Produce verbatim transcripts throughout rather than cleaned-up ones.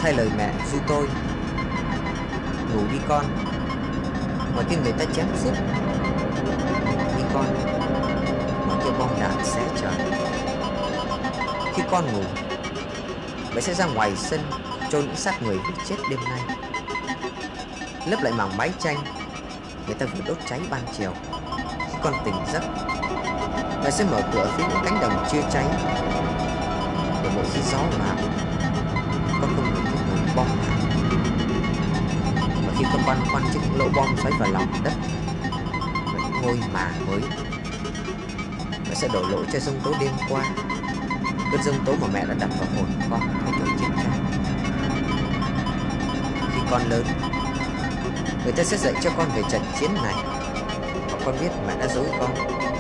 thay lời mẹ ru tôi: ngủ đi con, ngoài kia người ta chém giết. Đi con, ngoài kia bom đạn xé trời. Khi con ngủ, mẹ sẽ ra ngoài sân chôn những xác người bị chết đêm nay, lấp lại mảng mái tranh người ta vừa đốt cháy ban chiều. Khi con tỉnh giấc, mẹ sẽ mở cửa phía những cánh đồng chưa cháy, để mỗi khi gió vào, con không nhìn thấy mùi bom đạn. Và khi con băn khoăn trước những lỗ bom xoáy vào lòng đất, những ngôi mả mới, mẹ sẽ đổ lỗi cho giông tố đêm qua, cơn giông tố mà mẹ đã đặt vào hồn con thay đổi chiến tranh. Khi con lớn, người ta sẽ dạy cho con về trận chiến này, và con biết mẹ đã dối con.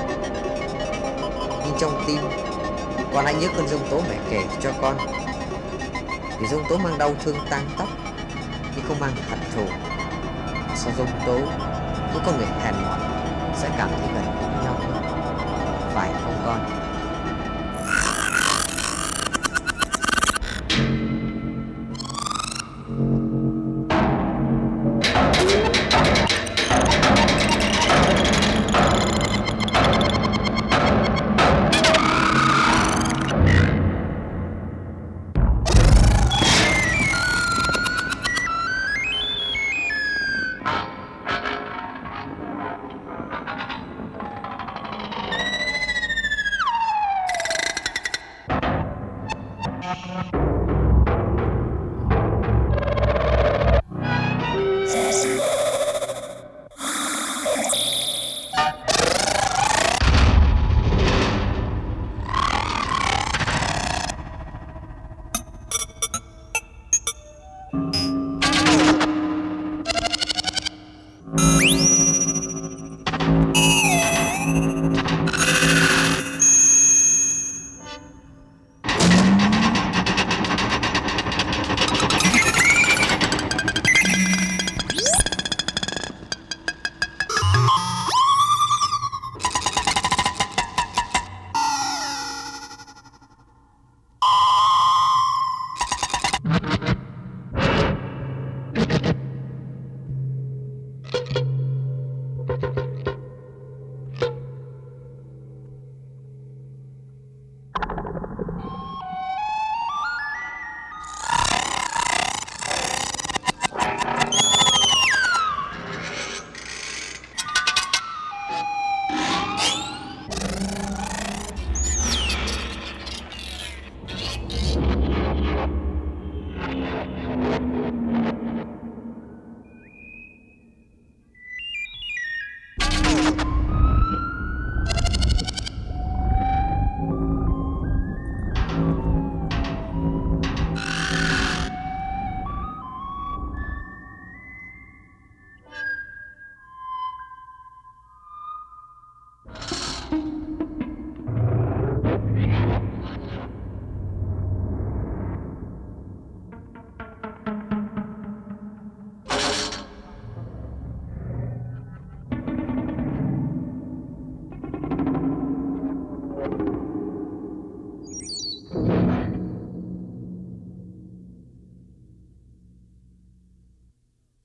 Nhưng trong tim, con hãy nhớ cơn giông tố mẹ kể cho con, vì giông tố mang đau thương tang tóc, nhưng không mang hận thù. Sau giông tố, những con người hèn mọn sẽ cảm thấy gần gũi nhau hơn, phải không con?